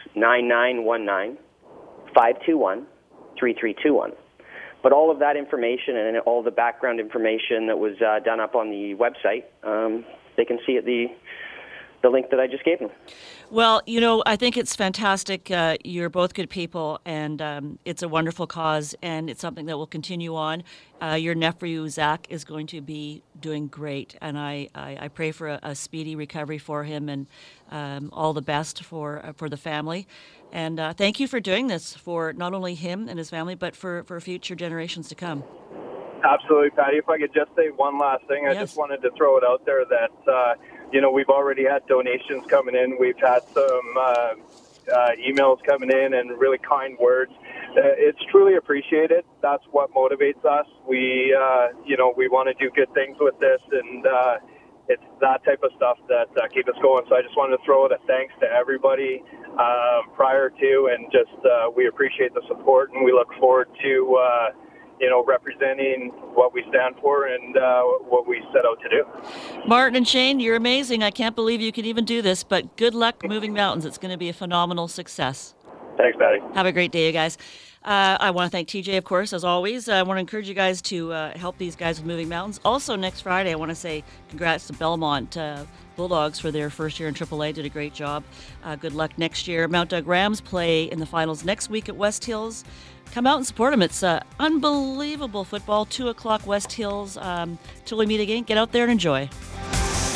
9919-521-3321. But all of that information and all the background information that was done up on the website, they can see at the link that I just gave them. Well, you know, I think it's fantastic. You're both good people, and it's a wonderful cause, and it's something that will continue on. Your nephew, Zach, is going to be doing great, and I pray for a speedy recovery for him, and all the best for the family. And thank you for doing this for not only him and his family, but for future generations to come. Absolutely, Patty. If I could just say one last thing, I just wanted to throw it out there that, you know, we've already had donations coming in. We've had some emails coming in and really kind words. It's truly appreciated. That's what motivates us. We, you know, we want to do good things with this, and it's that type of stuff that keeps us going. So I just wanted to throw out a thanks to everybody prior to, and just we appreciate the support, and we look forward to you know, representing what we stand for and what we set out to do. Martin and Shane, you're amazing. I can't believe you can even do this, but good luck Moving Mountains. It's going to be a phenomenal success. Thanks, Patty. Have a great day, you guys. I want to thank TJ, of course, as always. I want to encourage you guys to help these guys with Moving Mountains. Also, next Friday, I want to say congrats to Belmont Bulldogs for their first year in AAA. Did a great job. Good luck next year. Mount Doug Rams play in the finals next week at West Hills. Come out and support them. It's unbelievable football. 2 o'clock West Hills. Till we meet again, get out there and enjoy.